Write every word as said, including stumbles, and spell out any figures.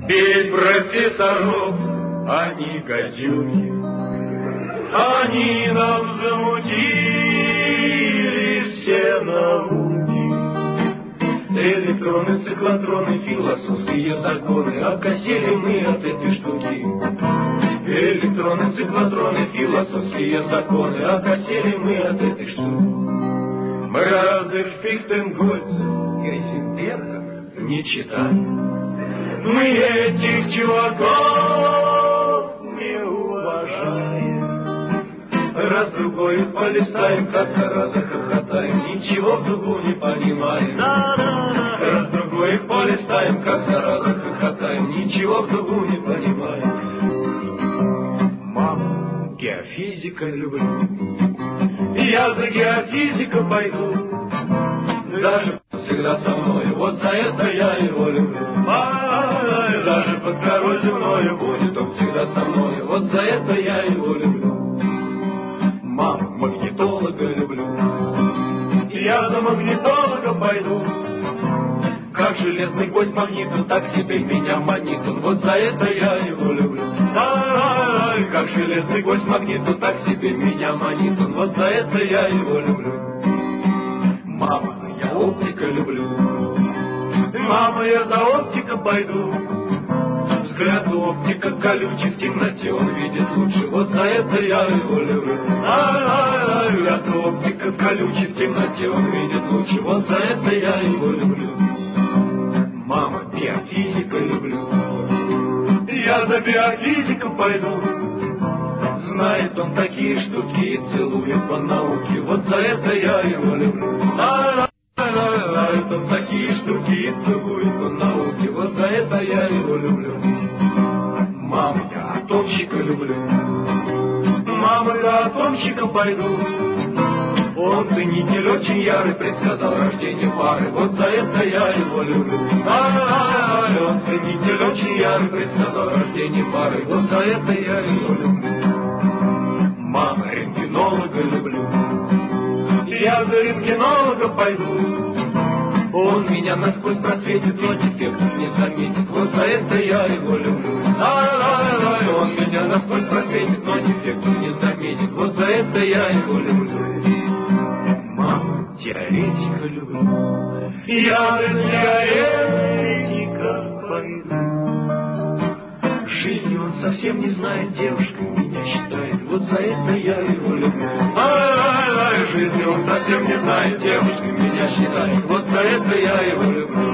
Петь профессоров, они гадюки, они нам замутили все науки. Электроны, циклотроны, философские законы, окосели мы от этой штуки. Электроны, циклотроны, философские законы, окосели мы от этой штуки. Мы разных Фихтенгольцев, Гейзенбергов не читаем. Мы этих чуваков не уважаем. Раз-другой полистаем, как зараза хохотаем, ничего в дугу не понимаем. Раз-другой их полистаем, как зараза хохотаем, ничего в дугу не понимаем. Мама, геофизика люблю, я за геофизика пойду. Даже всегда со мной, вот за это я его люблю. Ай, даже под король земною будет он всегда со мной, вот за это я его люблю. Мама, магнитолога люблю, я за магнитолога пойду. Как железный гвоздь магнитом, так себе меня манит он, вот за это я его люблю. Ай, как железный гвоздь магнитом, так себе меня манит он, вот за это я его люблю. Мама, я оптика люблю, мама, я за оптика пойду. Взгляд у оптика колючий, в темноте он видит лучше, вот за это я его люблю. Ай-ай-ай, взгляд у оптика колючий, в темноте он видит лучше, вот за это я его люблю. Мама, биофизика люблю, я за биофизиком пойду. Знает он такие штуки и целует по науке, вот за это я его люблю. Знает он такие штуки и целует по науке, вот за это я его люблю. Мама, я атомщика люблю, мама, я атомщика пойду. Он ценитель очень ярый, предсказал рождение пары, вот за это я его люблю. Ай-ай-ай, он ценитель очень ярый, предсказал рождение пары, вот за это я его люблю. Мама, рентгенолога люблю, я за рентгенолога пойду. Он меня насквозь просветит, но дефектов не заметит, вот за это я его люблю. Ай-ай-ай, он меня насквозь просветит, но дефектов не заметит, вот за это я его люблю. Мама, теоретика люблю, я за теоретика пойду. Жизни он совсем не знает, девушкой меня считает, вот за это я его люблю. Ай-ай-ай, жизни он совсем не знает, девушкой меня считает, вот за это я его люблю.